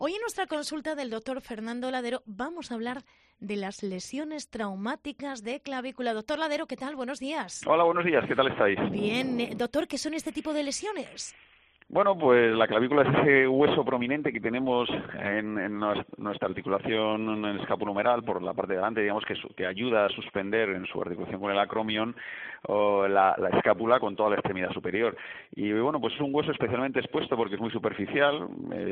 Hoy en nuestra consulta del doctor Fernando Ladero vamos a hablar de las lesiones traumáticas de clavícula. Doctor Ladero, ¿qué tal? Buenos días. Hola, buenos días. ¿Qué tal estáis? Bien. Doctor, ¿qué son este tipo de lesiones? Bueno, pues la clavícula es ese hueso prominente que tenemos en nuestra articulación escapulohumeral por la parte de delante, digamos, que ayuda a suspender en su articulación con el acromion o la escápula con toda la extremidad superior. Y bueno, pues es un hueso especialmente expuesto porque es muy superficial,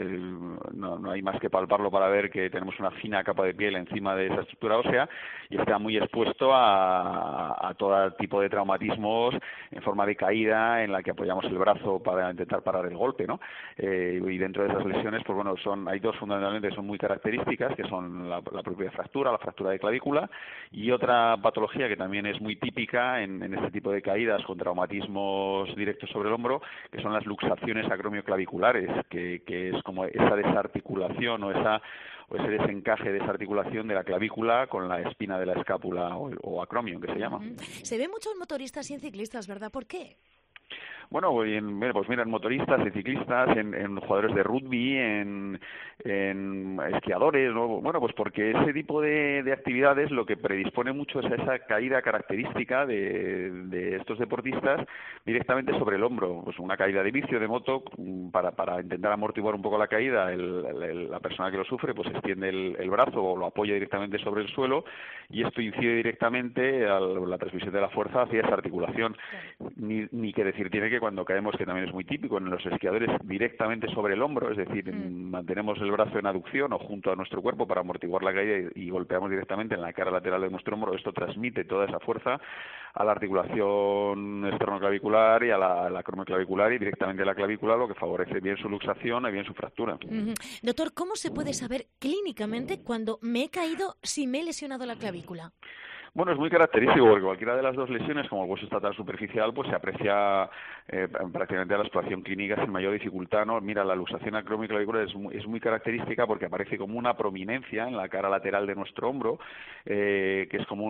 no hay más que palparlo para ver que tenemos una fina capa de piel encima de esa estructura ósea y está muy expuesto a todo tipo de traumatismos en forma de caída en la que apoyamos el brazo para intentar parar el golpe, ¿no? Y dentro de esas lesiones, pues bueno, hay dos fundamentalmente que son muy características, que son la propia fractura, la fractura de clavícula, y otra patología que también es muy típica en este tipo de caídas con traumatismos directos sobre el hombro, que son las luxaciones acromioclaviculares, que es como esa desarticulación o ese desencaje de esa articulación de la clavícula con la espina de la escápula o acromion, que se llama. Se ve mucho en motoristas y en ciclistas, ¿verdad? ¿Por qué? Bueno, pues mira, en motoristas, en ciclistas, en jugadores de rugby, en esquiadores, ¿no? Bueno, pues porque ese tipo de actividades lo que predispone mucho es a esa caída característica de estos deportistas directamente sobre el hombro. Pues una caída de bici o de moto, para intentar amortiguar un poco la caída, la persona que lo sufre pues extiende el brazo o lo apoya directamente sobre el suelo y esto incide directamente a la transmisión de la fuerza hacia esa articulación. Ni que decir tiene que cuando caemos, que también es muy típico en los esquiadores, directamente sobre el hombro, es decir, mantenemos el brazo en aducción o junto a nuestro cuerpo para amortiguar la caída y golpeamos directamente en la cara lateral de nuestro hombro. Esto transmite toda esa fuerza a la articulación esternoclavicular y a la acromioclavicular y directamente a la clavícula, lo que favorece bien su luxación y bien su fractura. Doctor, ¿cómo se puede saber clínicamente cuando me he caído si me he lesionado la clavícula? Bueno, es muy característico porque cualquiera de las dos lesiones, como el hueso está tan superficial, pues se aprecia prácticamente a la exploración clínica sin mayor dificultad, ¿no? Mira, la luxación acromioclavicular es muy característica porque aparece como una prominencia en la cara lateral de nuestro hombro, que es como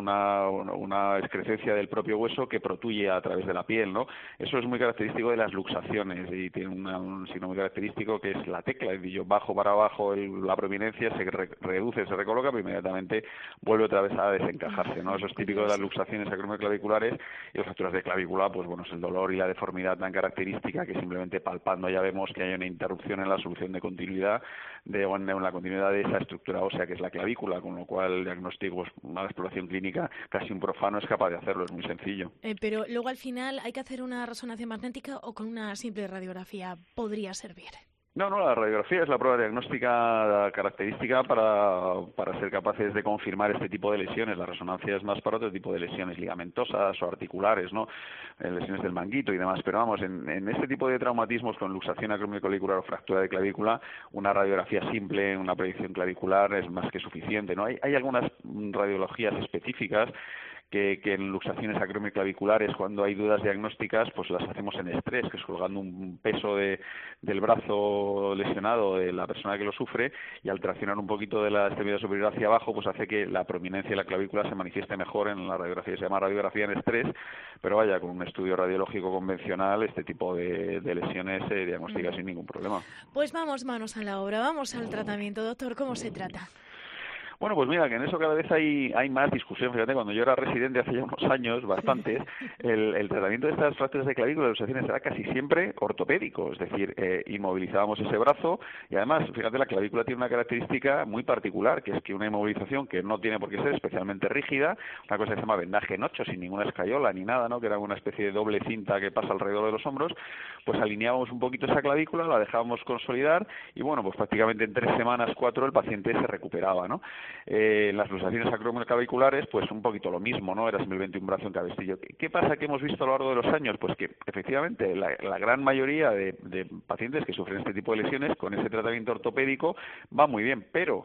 una excrescencia del propio hueso que protuye a través de la piel, ¿no? Eso es muy característico de las luxaciones y tiene un signo muy característico que es la tecla, es decir, yo bajo para abajo la prominencia, se reduce, se recoloca, pero inmediatamente vuelve otra vez a desencajar. ¿no? Eso es típico de las luxaciones acromioclaviculares y las fracturas de clavícula, pues bueno, es el dolor y la deformidad tan característica que simplemente palpando ya vemos que hay una interrupción en la solución de continuidad, en la continuidad de esa estructura ósea que es la clavícula, con lo cual el diagnóstico, una exploración clínica, casi un profano es capaz de hacerlo, es muy sencillo. Pero luego al final hay que hacer una resonancia magnética o con una simple radiografía podría servir. No, la radiografía es la prueba diagnóstica característica para ser capaces de confirmar este tipo de lesiones. La resonancia es más para otro tipo de lesiones ligamentosas o articulares, ¿no? Lesiones del manguito y demás. Pero vamos, en este tipo de traumatismos con luxación acromioclavicular o fractura de clavícula, una radiografía simple, una proyección clavicular es más que suficiente, ¿no? Hay algunas radiologías específicas que en luxaciones acromioclaviculares, cuando hay dudas diagnósticas, pues las hacemos en estrés, que es colgando un peso del brazo lesionado de la persona que lo sufre, y al traccionar un poquito de la extremidad superior hacia abajo, pues hace que la prominencia de la clavícula se manifieste mejor en la radiografía. Se llama radiografía en estrés, pero vaya, con un estudio radiológico convencional, este tipo de lesiones se diagnostica sin ningún problema. Pues vamos manos a la obra, vamos al tratamiento. Doctor, ¿cómo se trata? Bueno, pues mira, que en eso cada vez hay más discusión. Fíjate, cuando yo era residente hace ya unos años, bastantes, el tratamiento de estas fracturas de clavícula, de luxaciones, era casi siempre ortopédico, es decir, inmovilizábamos ese brazo y además, fíjate, la clavícula tiene una característica muy particular, que es que una inmovilización que no tiene por qué ser especialmente rígida, una cosa que se llama vendaje en 8, sin ninguna escayola ni nada, ¿no? Que era una especie de doble cinta que pasa alrededor de los hombros, pues alineábamos un poquito esa clavícula, la dejábamos consolidar y bueno, pues prácticamente en 3 semanas, 4, el paciente se recuperaba, ¿no? Las luxaciones acromioclaviculares, pues un poquito lo mismo, ¿no? Era simplemente un brazo en cabestillo. ¿Qué pasa que hemos visto a lo largo de los años? Pues que efectivamente la gran mayoría de pacientes que sufren este tipo de lesiones con ese tratamiento ortopédico va muy bien, pero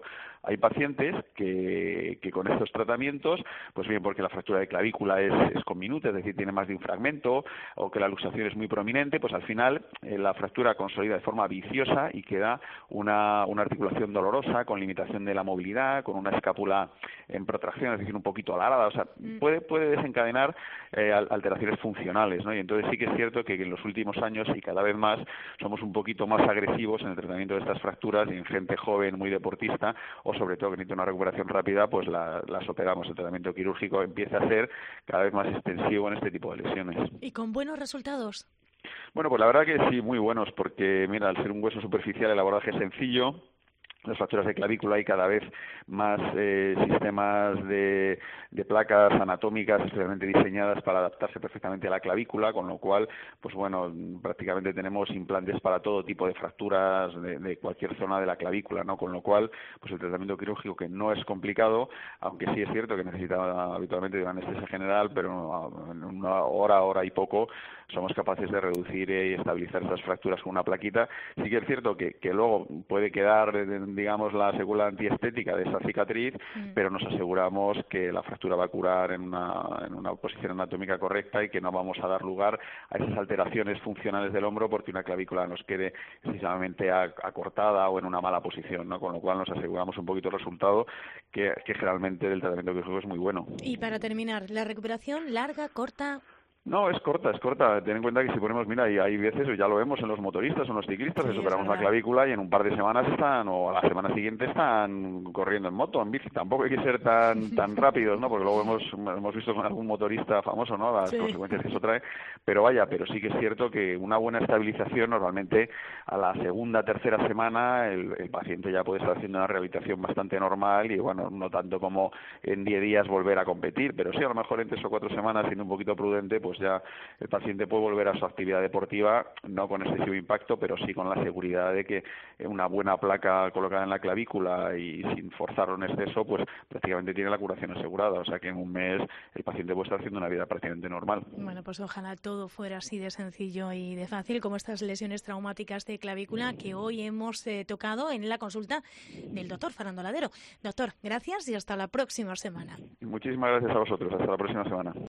hay pacientes que con estos tratamientos, pues bien porque la fractura de clavícula es conminuta, es decir, tiene más de un fragmento, o que la luxación es muy prominente, pues al final la fractura consolida de forma viciosa y queda una articulación dolorosa, con limitación de la movilidad, con una escápula en protracción, es decir, un poquito alargada, o sea, puede desencadenar alteraciones funcionales, ¿no? Y entonces sí que es cierto que en los últimos años y cada vez más somos un poquito más agresivos en el tratamiento de estas fracturas, y en gente joven, muy deportista, o sobre todo que necesita una recuperación rápida, pues las operamos. El tratamiento quirúrgico empieza a ser cada vez más extensivo en este tipo de lesiones. ¿Y con buenos resultados? Bueno, pues la verdad que sí, muy buenos, porque mira, al ser un hueso superficial el abordaje es sencillo. Las fracturas de clavícula hay cada vez más sistemas de placas anatómicas especialmente diseñadas para adaptarse perfectamente a la clavícula, con lo cual, pues bueno, prácticamente tenemos implantes para todo tipo de fracturas de cualquier zona de la clavícula, ¿no? Con lo cual, pues el tratamiento quirúrgico, que no es complicado, aunque sí es cierto que necesita habitualmente de una anestesia general, pero en una hora y poco somos capaces de reducir y estabilizar estas fracturas con una plaquita. Sí que es cierto que luego puede quedar, digamos, la secuela antiestética de esa cicatriz, pero nos aseguramos que la fractura va a curar en una posición anatómica correcta y que no vamos a dar lugar a esas alteraciones funcionales del hombro porque una clavícula nos quede excesivamente acortada o en una mala posición, ¿no? Con lo cual nos aseguramos un poquito el resultado que generalmente el tratamiento quirúrgico es muy bueno. Y para terminar, ¿la recuperación larga, corta? No, es corta. Ten en cuenta que si ponemos, mira, y hay veces, ya lo vemos en los motoristas o en los ciclistas, Sí, que superamos la clavícula y en un par de semanas o a la semana siguiente están corriendo en moto, en bici. Tampoco hay que ser tan rápidos, ¿no? Porque luego hemos visto con algún motorista famoso, ¿no? Las consecuencias que eso trae. Pero sí que es cierto que una buena estabilización, normalmente a la segunda, tercera semana, el paciente ya puede estar haciendo una rehabilitación bastante normal y, bueno, no tanto como en 10 días volver a competir, pero sí a lo mejor en 3 o 4 semanas, siendo un poquito prudente, pues ya el paciente puede volver a su actividad deportiva, no con excesivo impacto, pero sí con la seguridad de que una buena placa colocada en la clavícula y sin forzarlo en exceso, pues prácticamente tiene la curación asegurada. O sea que en un mes el paciente puede estar haciendo una vida prácticamente normal. Bueno, pues ojalá todo fuera así de sencillo y de fácil como estas lesiones traumáticas de clavícula que hoy hemos tocado en la consulta del doctor Fernando Ladero. Doctor, gracias y hasta la próxima semana. Muchísimas gracias a vosotros. Hasta la próxima semana.